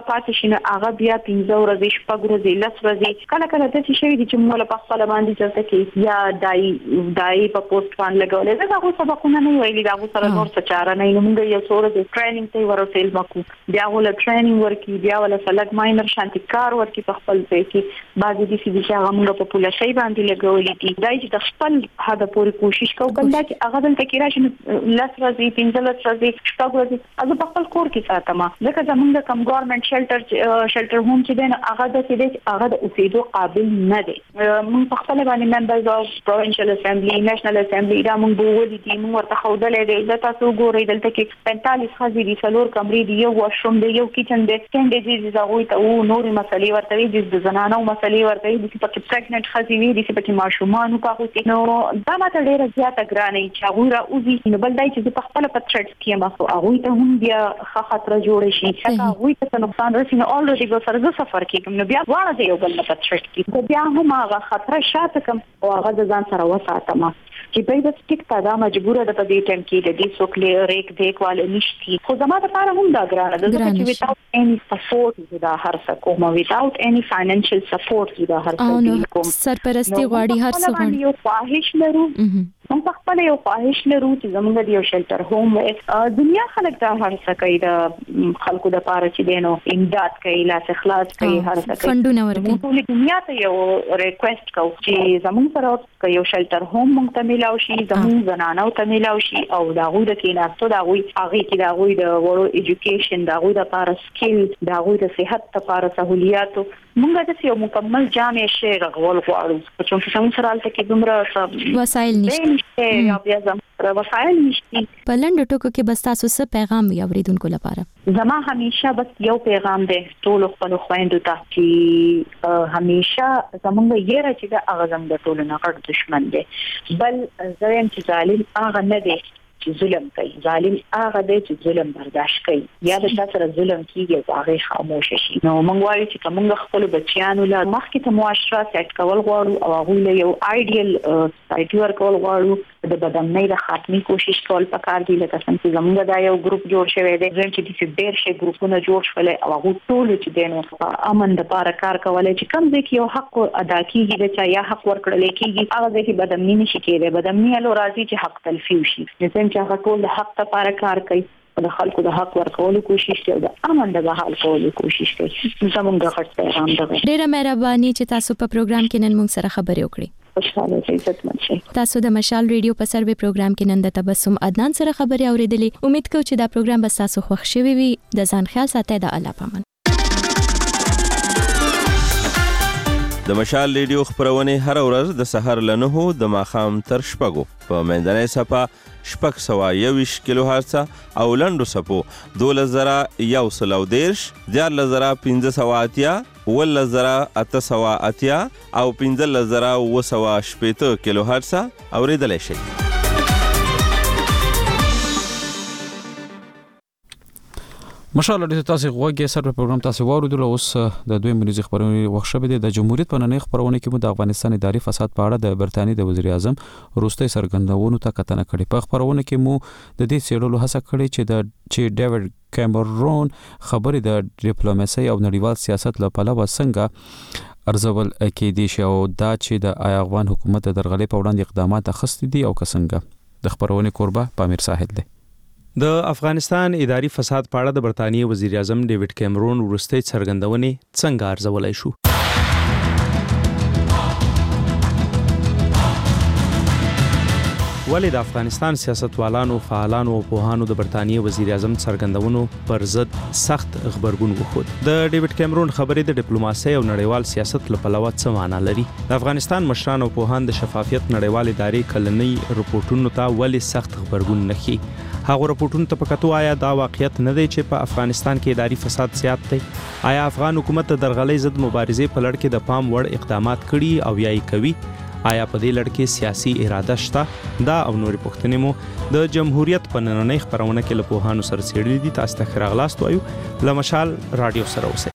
پاتې شي نو هغه بیا 15 ورځې 6 ورځې 10 ورځې کله د شي چې موږ په خپل باندې چرته کې یا دای په پوسټ باندې لګولې دا هغه سبقونه نه ویلي دا هغه سره نور څه چاره نه موږ یو څوره د ټریننګ ته ورسېل مکو بیا ول ټریننګ ورکی بیا ول فلک ماینر شانتي کار ورکی په خپل ځای کې بعضی د سې چې هغه موږ په پوله شي باندې لګولې دي دای چې د خپل هدا پوری کوشش کوو بلدا چې هغه دلته کې راشي لاس ورځي 15 ورځي 6 ورځي هغه په خپل کور کې ساتمه ځکه زمونږ کوم ګورنمنت شلټر هوم چې دین هغه د دې هغه د اوسېدو قابل نه دی موږ په خپل باندې ممبرز اف پروینشل اسمبلی نېشنل اسمبلی دا موږ بوولې دي موږ ورته خودلې دي د تاسو ګورئ دلته کې 45 خزي دي څلور کمرې دي یو واشروم دی یو کچن دی سټینډ دی زغوي ته او نور مسلې ورته دي د زنانو مسلې ورته دي چې په پریګننټ خزي وي دي چې په ماشومان په هوته نو دا ماته ډیره زیاته ګرانه چې هغه را اوږي نو بل دای چې په خپل په ترټ کې ما خو هغه ته هم بیا خطر جوړ شي چې هغه ته نقصان رسي نو اولریډي به سره سفر کې نو بیا واړه دی یو بل په ترټ کې بیا هم هغه خطر شاته کوم او هغه د ځان سره وساتم چې په دې ټیک ته دا مجبور ده په دې ټیم کې د دې څوک ریک دیکواله نشتی خو زما د لپاره هم دا ګرانه ده چې without any support دا هر څه کوم without any financial support دا هر څه کوم سرپرستی غواړي هر څه غواړي یو خواهش لرو موږ په خپل یو خواهش لرو چې زموږ د یو شلټر هوم دنیا خلک دا هر څه کوي د خلکو د پاره چې دینو امداد کوي لاس اخلاص کوي هر څه کوي فندونه ورکوي ټول دنیا ته یو ریکوست کوي چې زموږ سره یو شلټر هوم موږ ته ملاو شي زموږ زنانو ته ملاو شي او دا غوډه کې ناستو دا غوي هغه کې دا غوي د ورو ایجوکیشن دا غوي د پاره سکیل دا غوي د صحت لپاره سہولیات موږ د یو مکمل جامع شی غوړ غواړو چې څنګه سره الته کې دومره وسایل نشته یا بیا زموږ وسایل نشته په لنډ ټکو کې بس تاسو څه پیغام وي اوریدونکو لپاره زما همیشه بس یو پیغام دی ټول خپل خويندو ته چې همیشه زموږ یې راځي دا هغه زموږ د ټولو نه غټ دشمن دی بل زم چې ظالم هغه نه دی چې ظلم کوي ظالم هغه دی چې ظلم برداشت کوي یا د تاسو ظلم کیږي هغه خاموش شي نو موږ وایو چې موږ خپل بچیانو له مخکې ته معاشره سیټ کول غواړو او هغه له یو آیډیل سوسایټي ورکول غواړو د بدامنۍ د خاتمي کوشش کول پکار دي لکه څنګه زموږ دا یو ګروپ جوړ شوی دی چې د ډېر شي ګروپونه جوړ شول او هغه ټول چې دینو امن د لپاره کار کولای چې کوم ځکه یو حق ادا کیږي د چا یا حق ورکړل کیږي هغه ځکه بدامنۍ نشي کېږي بدامنۍ له راځي چې حق تلفي شي چې هغه ټول د حق لپاره کار کوي او د خلکو د حق ورکولو کوشش کوي د امن د بحال کولو کوشش کوي زموږ د غټ پیغام ده ډیره مهرباني چې تاسو په پروګرام کې نن موږ سره خبرې وکړې خوشاله شئ عزتمن شئ تاسو د مشال ریډیو په سروي پروګرام کې نن د تبسم عدنان سره خبرې اوریدلې امید کوم چې دا پروګرام به تاسو خوښ شوي وي د ځان خیال ساتئ د الله پامان د مشال ریډیو خبرونه هر ورځ د سحر له 9 د ماخام تر 6 په منځنۍ صفه 621 کیلو هرتز او لنډو صفو 2113 14580 11880 او 15980 کیلو هرتز اوریدلای شي مشاله تاسو غوږی سره په پروګرام تاسو واردل اوس د دوی ملي خبرونه وخت شوه د جمهوریت په نننۍ خبرونه کې مو د افغانستان اداري فساد په اړه د برتانی د وزیر اعظم روستي سرګندونو ته کتنه کړې په خبرونه کې مو د دې سیړلو هڅه کړې چې ډیوډ کیمرون خبرې د ډیپلوماسي او نړیوال سیاست لپاره وسنګه ارزول کې دي شو دا چې د افغان حکومت د درغلې په وړاندې اقدامات اخستې دي او کسنګه د خبرونه قربا پامیر ساحل دی د افغانستان اداري فساد په اړه د برتانیې وزیر اعظم ډیوډ کیمرون وروستۍ څرګندونې څنګه ارزولای شو ولې د افغانستان سیاستوالانو فعالانو او پوهانو د برتانیې وزیر اعظم څرګندونو پر ضد سخت خبرګون وښود د ډیوډ کیمرون خبرې د ډیپلوماسي او نړیوال سیاست لپاره څه معنی لري د افغانستان مشران او پوهان د شفافیت نړیوال ادارې کلنۍ رپورټونو ته ولې سخت خبرګون نه کوي هغه رپورټونو ته پکاتو آیا دا واقعیت نه دی چې په افغانستان کې اداري فساد زیات دی آیا افغان حکومت د درغلۍ ضد مبارزې په لړ کې د پام وړ اقدامات کړي او یا یې کوي آیا په دې لړ کې سیاسي اراده شته دا او نورې پوښتنې مو د جمهوریت په نننۍ خبرونه کې له پوهانو سره څېړلې دي تاسو ته ښه راغلاست وایو له مشال رادیو سره اوسئ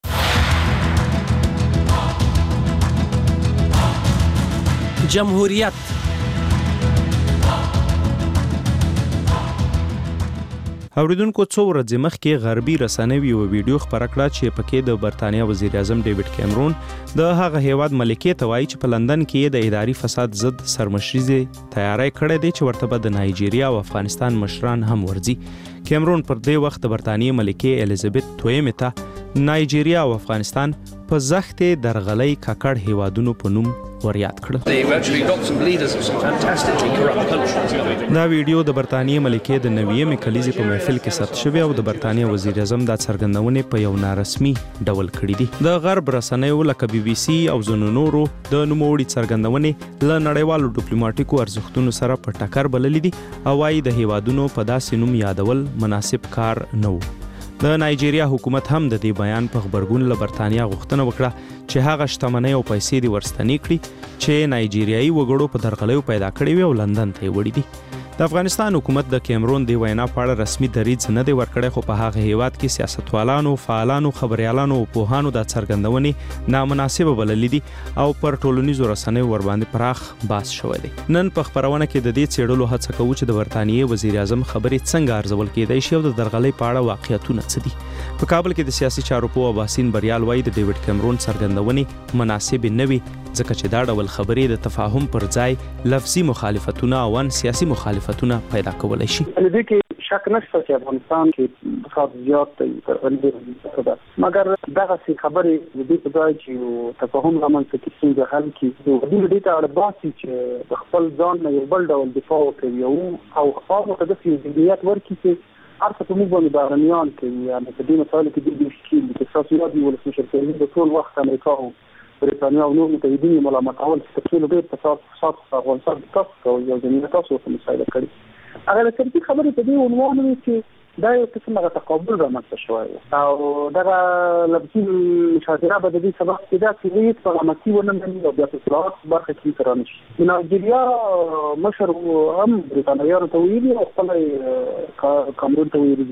جمهوریت اوریدونکو څو ورځې مخکې غربي رسنیو یو ویډیو خپره کړه چې پکې د برتانیا وزیر اعظم ډیوډ کیمرون د هغه هیواد ملکې ته وایي چې په لندن کې د اداري فساد ضد سرمشریزي تیاری کړې دي چې ورته به د نایجیریا او افغانستان مشران هم ورځي. کیمرون پر دې وخت د برتانیې ملکې الیزابت دویمې ته نایجیریا او افغانستان په زختې درغلۍ ککړ هیوادونو په نوم وریاد کړل. دا ویډیو د برتانیې ملکې د 90مې کلیزې په محفل کې ثبت شوی او د برتانیې وزیر اعظم دا څرګندونې په یو نارسمي ډول کړې دي. د غرب رسنیو لکه BBC او ځینو نورو د نوموړي څرګندونې له نړیوالو ډیپلوماټیکو ارزښتونو سره په ټکر بللې دي او وايي د هیوادونو په داسې نوم یادول مناسب کار نه و. د نایجیریا حکومت هم د دې بیان په خبرګون له برتانیا غوښتنه وکړه چې هغه شتمنۍ او پیسې دې ورستنې کړي چې نایجیریایي وګړو په درغلیو پیدا کړې وي او لندن ته یې وړي دي. د افغانستان حکومت د کیمرون دی وینا په اړه رسمي دریځ نه دی ورکړی، خو په هغه هیواد کې سیاستوالانو، فعالانو، خبريالانو او پوهانو د څرګندونې نامناسبه بللې دي او پر ټولنیزو رسنیو ورباندې پراخ بحث شوی دی. نن په خبرونه کې د دې څېړلو هڅه کوو چې د برتانیې وزیر اعظم خبرې څنګه ارزول کېدای شي او د درغلۍ په اړه واقعیتونه څه دي. په کابل کې د سیاسي چارو پوه باسین بریال وایي د ډیوډ کیمرون څرګندونې مناسب نه وي ځکه چې دا ډول خبرې د تفاهم پر ځای لفظي مخالفتونه او سیاسي مخالفتونه پیدا کولای شي. دې کې شک نشته چې افغانستان کې فساد زیات دی، مګر دغه څه خبرې د دې په ځای چې تفاهم رامنځته کړي څنګه حل کړي، دې ته اړ باسي چې د خپل ځان نه یو بل ډول دفاع وکړي او خپل ته د فزیکیت ورکړي چې ارڅه په موږ باندې بارنیان کوي. یعنی په دې مسایلو کې د مشکل د سیاست یو ولسمشر کوي د ټول وخت امریکا او برېټانیا او نور متحدین ملامت اول چې ټول ډېر فساد افغانستان تاسو کوي او د تاسو په مسایلو کړي. هغه د ترتیب خبرې په دې عنوان وي چې دا یو قسم غو تقابل رامنځته شوی او دا لبسي مشاهده به د دې سبب چې دا چې په امتی ونن او بیا په اصلاحات برخه کې ترانه شي. د نایجیریا مشر هم برېټانیا ته ویلي او خپل کامرون ته ویلي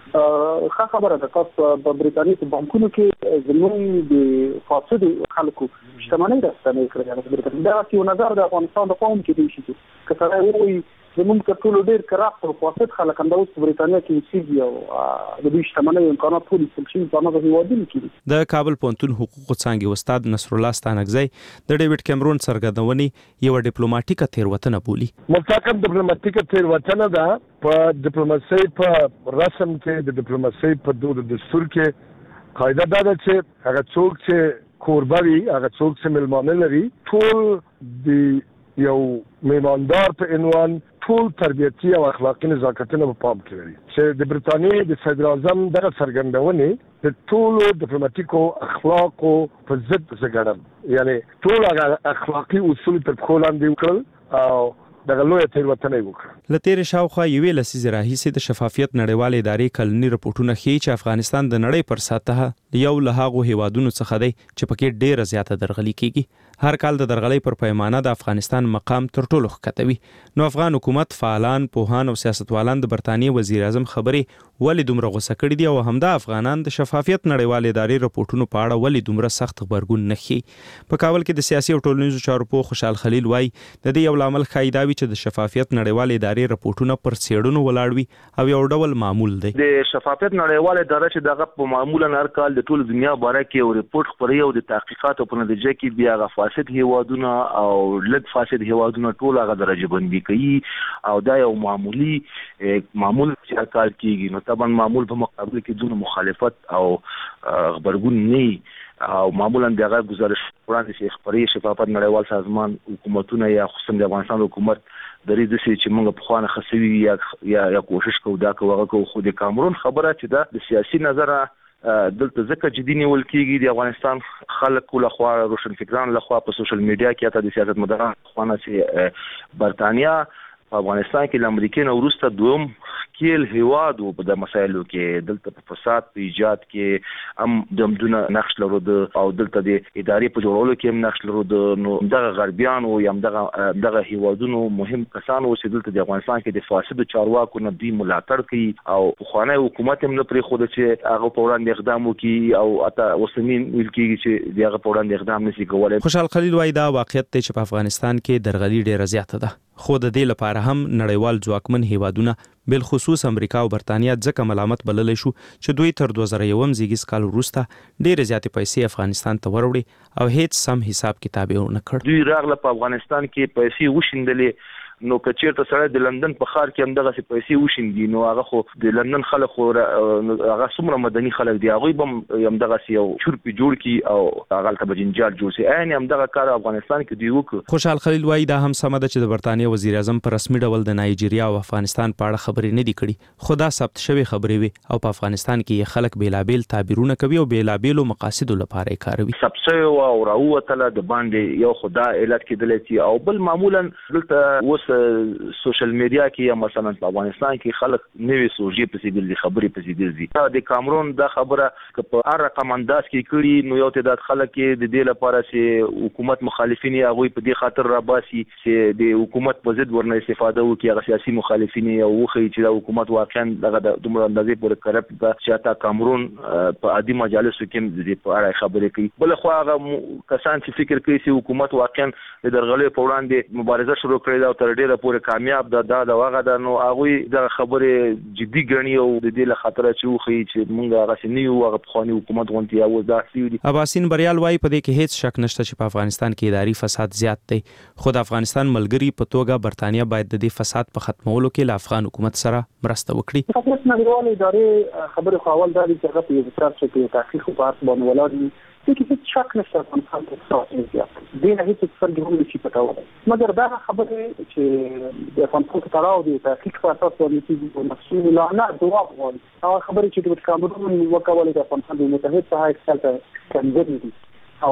چې خبره ده تاسو په برېټانیا په بانکونو کې زموږ د فاسد خلکو شتمنۍ راستنې کړې. دا چې نظر د افغانستان د قوم کې دی چې کله وایي زموږ ټول ډېر کراپ او فاسد خلک هم د برېټانیا کې اوسېږي او د دې شتمنۍ امکانات ټول څلشي په هغه هیوادونو کې. د کابل پوهنتون حقوقو څانګې استاد نصر الله ستانکزی د ډیوډ کیمرون څرګندونې یو ډیپلوماټیکه تېروتنه بولي. مطلقاً ډیپلوماټیکه تېروتنه ده. په ډیپلوماسۍ په رسم کې د ډیپلوماسۍ په دستور کې قاعده ده چې هغه څوک چې کوربه وي، هغه څوک چې مېلمانه لري، ټول د یو میماندار په عنوان ټول تربیتي او اخلاقي نزاکتونه په پام کې لري. چې د برتانیې د صدر اعظم دغه څرګندونې د ټولو ډیپلوماټیکو اخلاقو په ضد څرګندم، یعنی ټول اخلاقي اصول تر پښو لاندې وکړل او دغه لویه تېروتنه وکړه. له تېرې شاوخوا یوې لسیزې راهیسې د شفافیت نړیوالې ادارې کلني رپورټونه ښیي چې افغانستان د نړۍ پر سطحه یو له هغو هیوادونو څخه دی چې پکې ډېره زیاته درغلي کیږي. هر کال د درغلۍ پر پیمانه د افغانستان مقام تر ټولو ښکته وي. نو افغان حکومت، فعالان، پوهان او سیاستوالان د برتانیې وزیر اعظم خبرې ولې دومره غوسه کړي دي او همدا افغانان د شفافیت نړیوالې ادارې رپورټونو په اړه ولې دومره سخت غبرګون نه ښیي. په کابل کې د سیاسي او ټولنیزو چارو پوه خوشحال خلیل وایي د دې یو لامل ښایي دا وي چې د شفافیت نړیوالې ادارې رپورټونه پر څېړنو ولاړ وي او یو ډول معمول دی. د شفافیت نړیوالې ادارې چې دغه په معمولا هر کال د ټول دنیا باره کې یو رپورټ خپروي او د تحقیقاتو په نتیجه کې بیا هغه فاسد هیوادونه او لږ فاسد هیوادونه ټول هغه درجه بندي کوي او دا یو معمول چې هر کال کېږي. نو طبعا معمول په مقابل کې دونه مخالفت او غبرګون نه او معمولا دغه گزارش وړاندې شي خبري شفافیت نړیوال سازمان حکومتونه یا خصوصا د افغانستان حکومت درې د سې چې موږ په خوانه خسوي یا کوشش کوو دا کوو خو د کامرون خبره چې دا د سیاسي نظره دلته ځکه جدي نیول کېږي د افغانستان خلکو لخوا روشنفکران لخوا په سوشل میډیا کې حتی د سیاست مداران خوانه چې برتانیا په افغانستان کې د امریکا نه وروسته دوم ښکیل هیواد و په د مسایلو کې. دلته په فساد په ایجاد کې هم دمدونه نقش لرو او دلته د ادارې په جوړولو کې هم نقش لرو. نو دغه غربیانو یا دغه هیوادونو مهم کسانو چې دلته د افغانستان کې د فاسدو چارواکو نه دوی ملاتړ کوي او پخوانی حکومت هم نه پرېښوده چې هغه په وړاندې اقدام وکړي او حتی اوسنی ویل کېږي چې د هغه په وړاندې اقدام نشي کولی. خوشحال خلیل وایي دا واقعیت دی چې په افغانستان کې درغلي ډېره زیاته ده. خو د دې لپاره هم نړیوال ځواکمن هیوادونه بل خصوص امریکا او برتانیا ځکه ملامت بللی شو چې دوی تر 2001 زیږیز کال وروسته ډېرې زیاتې پیسې افغانستان ته وروړي او هیڅ سم حساب کتاب یې ونه کړ. دوی راغله په افغانستان کې پیسې وشیندلې، نو کچیرته سره د لندن په ښار کې هم دغه پیسې وشیندي، نو هغه خو د لندن خلک خو هغه څومره مدني خلک دي، هغوی به هم دغه یو چورپی جوړ کی او هغه ته به جنجال جوړ شي. عین هم دغه کار افغانستان کې دی وکړ. خوشحال خلیل وایي دا هم سمه ده چې د برتانیې وزیر اعظم په رسمي ډول د نایجیریا او افغانستان په اړه خبرې نه دي کړي، خو دا ثبت شوی خبرې وي او په افغانستان کې خلک بیلابیل تعبیرونه کوي او بیلابیلو مقاصدو لپاره یې کاروي. ثبت شوی او راووتله د باندې یو خدا علت کېدلی شي او بل معمولا دلته اوس سوشل میډیا کې یا مثلا په افغانستان کې خلک نوې سوژې پسې ګرځي، خبرې پسې ګرځي. د کامرون دا خبره که په هر رقم انداز کې کړي نو یو تعداد خلک د دې لپاره چې حکومت مخالفین یې هغوی په دې خاطر راباسي چې د حکومت په ضد ورنه استفاده وکړي، هغه سیاسي مخالفین یې وښیي چې دا حکومت واقعا دغه د دومره اندازې پورې کرپټ ده چې حتی کامرون په عادي مجالسو کې د دې په اړه خبرې کوي. بل خو هغه کسان چې فکر کوي چې حکومت واقعا د درغلۍ په وړاندې مبارزه شروع کړې ده او تر ډېره پورې کامیاب دا واغه ده، نو هغوی دغه خبرې جدي ګڼي او د دې له خاطره چې وښیي چې موږ هغسې نه یو هغه پخواني حکومت غوندې اوس داسې دي. اباسین بریال وایي په دې کې هیڅ شک نشته چې په افغانستان کې اداري فساد زیات دی، خو د افغانستان ملګري په توګه برتانیا باید د دې فساد په ختمولو کې له افغان حکومت سره مرسته وکړي. خپل نړیوال ادارې خبرې خو اول دا دي چې هغه په یو ځای کې تحقیق په اړه باندې ولاړ دي، چې هیڅ شک نشته په خپل فساد زیات دی، نه هیڅ فرق هم نشي پټولای. مګر دا خبره چې د افغانستان په تړاو دي تحقیق په اساس باندې چې مسؤل لا نه دوا غواړي، هغه خبره چې د کامرون وکولای د افغانستان د متحد په حیث څخه کمزوري دي او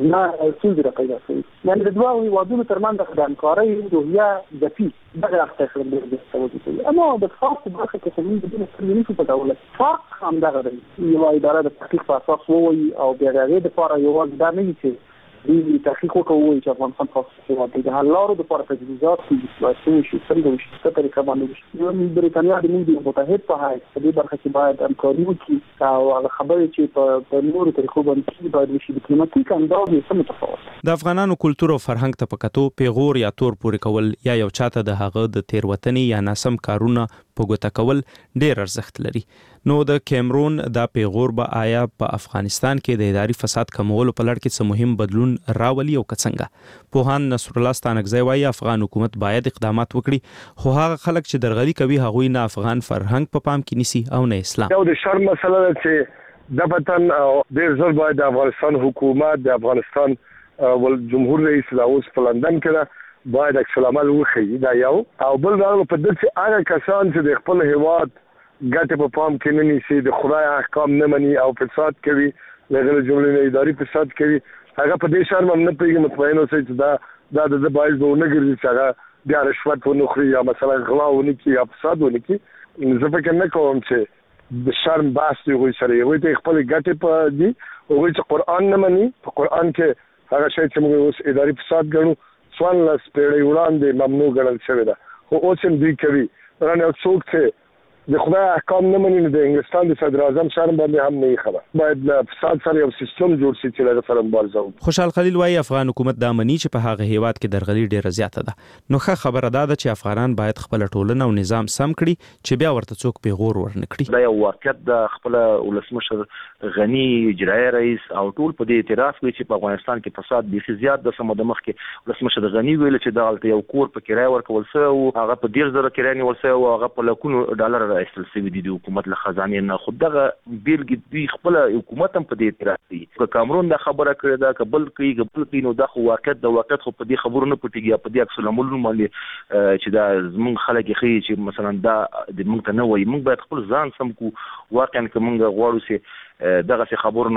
څنګه راځي. یعنی د دوه هیوادونو ترمنځ د همکارۍ روحیه ځپي دغه اخته خبرې. اما د خاص برخه کې کومې د دې څخه نه څه ډول فرق هم دغه دی، یو اداره د تحقیق په اساس وایي او بیا هغه د لپاره یو دا نه چې د تحقیق وکوي چې افغانستان خاصه د حل لارو د لپاره تجهیزات کوي چې څنګه وشي څه طریقه باندې یو برېټانیا د موږ متحد په حیث د دې برخه کې باید همکاري وکړي او هغه خبرې چې په نورو طریقو باندې باید وشي ډیپلوماټیک انداز یې څه متفاوت. د افغانانو کلتور او فرهنګ ته په کتو پیغور یا تور پورې کول یا یو چاته د هغه د تیروتنې یا ناسم کارونه په ګوته کول ډېر ارزښت لري. نو د کیمرون دا پیغور به آیا په افغانستان کې د اداري فساد کمولو په لړ کې څه مهم بدلون راولي او څنګه؟ پوهان نصر الله ستانکزی وایي افغان حکومت باید اقدامات وکړي، خو هغه خلک چې درغلي کوي هغوی نه افغان فرهنګ په پام کې نیسي او نه اسلام. یو د شرم مسله ده چې د وطن ډېر ځل باید د افغانستان حکومت د افغانستان ول جمهور رئیس لا اوس په لندن کې باید عکس العمل وښیي، دا یو. او بل دا په دې چې هغه کسان چې د خپل هیواد ګټه په پام کې نه نیسي، د خدای احکام نه مني او فساد کوي، لغړ جملې نه اداري فساد کوي، هغه په دې شرم هم نه پیږي مطمئن اوسئ چې دا د باعث به نه ګرځي چې هغه بیا رشوت ونه خوري یا مثلا غلا ونه کړي یا فساد ونه کړي. زه فکر نه کوم چې د شرم بحث دی هغوی سره، هغوی ته خپل ګټې په دي، هغوی چې قرآن نه مني، په قرآن کې هغه شی چې موږ اوس اداري فساد ګڼو 14 پیړۍ وړاندې ممنوع ګڼل شوی ده، خو اوس هم دوی کوي. رانه څوک چې د خدای احکام نه مني د انګلستان د صدر اعظم شرم باندې هم نه خبر، باید له فساد سره یو سیستم جوړ شي چې له سره مبارزه وکړي. خوشحال خلیل وایي افغان حکومت دا مني چې په هغه هیواد کې درغلي ډیره زیاته ده، نو ښه خبره ده چې افغانان باید خپل ټولنه او نظام سم کړي چې بیا ورته څوک پیغور ورنه کړي. دا یو واقعیت د خپل ولسمشر غنی اجرایي رئیس او ټول په دې اعتراف کوي چې په افغانستان کې فساد ډیر زیات د سمه د مخ کې ولسمشر غنی ویل چې دا یو کور په کرای ورکول شوی او هغه په 10000 کرای نیول شوی او هغه په لکونو ډالر راایستل شوی دي حکومت له خزانه نه. خو دغه بیلګې دوی خپل حکومت هم په دې اعتراف کوي که کامرون دا خبره کړې ده قبل کوي نو دا خو واقعیت خو په دې خبرو نه پټیږي، په دې عکس العملونو باندې چې دا زموږ خلک یې ښیي چې مثلا دا د موږ ته نه وایي. موږ باید خپل ځان سم کو، واقعا که موږ غواړو چې دغه خبرونه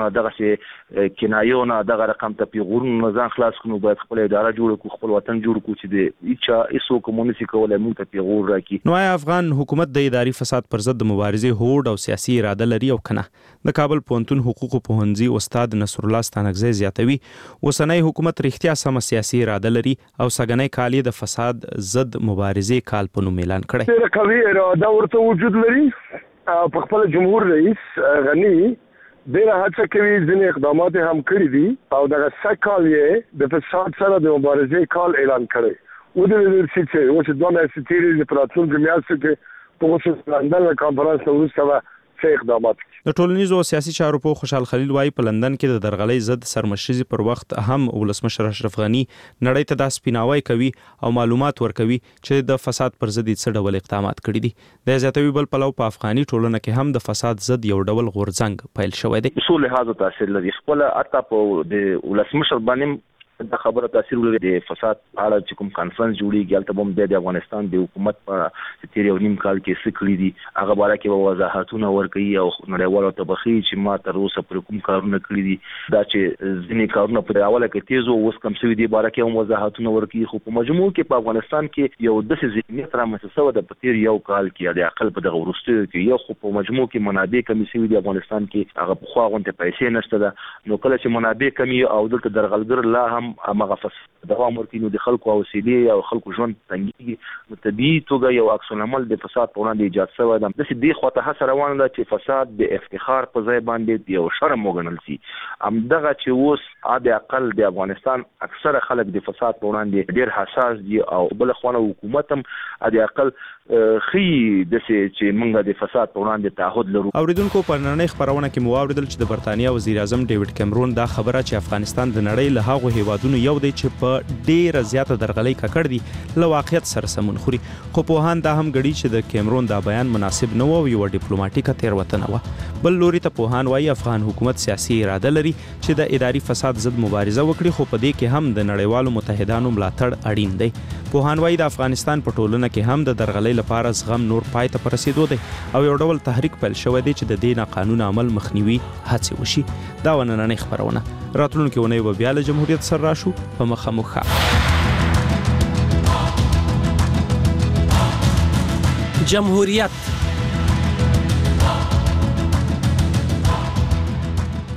دغه کنایونه دغه رقم ته پیغورونه ځان خلاص کړو، باید خپل اداره جوړ کړو، خپل وطن جوړ کړو چې د هیڅ کومونیسي کولای موږ ته پیغور راکړي. نو افغان حکومت د اداري فساد پر ضد مبارزې هوډ او سیاسي اراده لري او کنه؟ د کابل پوهنتون حقوقو پوهنځي استاد نصر الله ستانکزی زیاتوي اوسنۍ حکومت رښتیا سم سیاسي اراده لري او سګنۍ کال د فساد ضد مبارزې کال په نوم اعلان کړی. ډېره قوي اراده ورته وجود لري او په خپل جمهور رئیس غنی ډېره هڅه کوي، ځینې اقدامات هم کړي دي او دغه سږ کال یې د فساد سره د مبارزې کال اعلان کړی. ودرېدل شي چې اوس 2 میاشتې تېرې دي په راتلونکو میاشتو کې په خصوص لندن له کانفرنس نه وروسته به څه اقدامات کوي. د ټولنیزو او سیاسي چارو په خوشحال خلیل وايي په لندن کې د درغلۍ ضد سرمشري پر وخت هم ولسمشر اشرف غنی نړۍ ته د سپیناوی کوي او معلومات ورکوي چې د فساد پر ضد څه ډول اقدامات کړي دي. د زیاتوي بل پلو په افغاني ټولنه کې هم د فساد ضد یو ډول غورځنګ پیل شوی دی. اصول لحاظ تاثیر لري. خپل اته په د ولسمشر باندې د خبره تاثیر لري. د فساد اړه چې کوم کانفرنس جوړیږي هلته هم د افغانستان د حکومت په تیر یو نیم کال کې څه کړي دي هغه باره کې وضاحتونه ورکوي او نړیوالو ته بخي چې ما تر اوسه پر کوم کارونه کړي دي دا چې ځینې کارونه په اوله کې تیز او اوس کم شوي دي باره کې هم وضاحتونه ورکوي. خو په مجموع کې په افغانستان کې یو داسې ذهنیت رامنځته شوی د په تیر یو کال کې د عقل په دغه وروستیو کې یو خو په مجموع کې منابع کمې شوي دي افغانستان کې هغه پخوا غونډې پیسې نشته ده. نو کله چې منابع کمې او دلته درغلګر لا هم همغه دوام ورکوي نو د خلکو حوصلې او خلکو ژوند تنګېږي. نو طبیعي توګه یو عکس العمل د فساد په وړاندې ایجاد شوی ده. داسې دې خواته هڅه روانه ده چې فساد د افتخار په ځای باندې یو شرم وګڼل شي. همدغه چې اوس د اقل د افغانستان اکثره خلک د فساد په وړاندې ډېر حساس دي او بل خوانه حکومت هم د اقل خي داسې چې موږ د فساد په وړاندې تعهد لرو. اوریدونکو په نړۍ خبرونه کې مو واوریدل چې د برتانیا وزیر اعظم ډیوډ کیمرون دا خبره چې افغانستان د نړۍ له هغو هیوادونو یو دی چې په ډیره زیاته درغلۍ ککړ دي له واقعیت سره سمون خوري. خو پوهان دا هم غړي چې د کیمرون دا بیان مناسب نه و او یو ډیپلوماټیکه تېروتنه و. بل لوري ته پوهان وايي افغان حکومت سیاسي اراده لري چې د اداري فساد ضد مبارزه وکړي خو په دې کې هم د نړیوالو متحدانو ملاتړ اړین دی. پوهان وايي د افغانستان په ټولنه کې هم د درغلۍ لپاره زغم نور پای ته رسیدو دی او یو ډول تحریک پیل شوی دی چې د دې ناقانونه عمل مخنیوي هڅې وشي. دا نننۍ خبرونه راتلونکي ونې به بیا له جمهوریت سره راشو په مخامخ. جمهوریت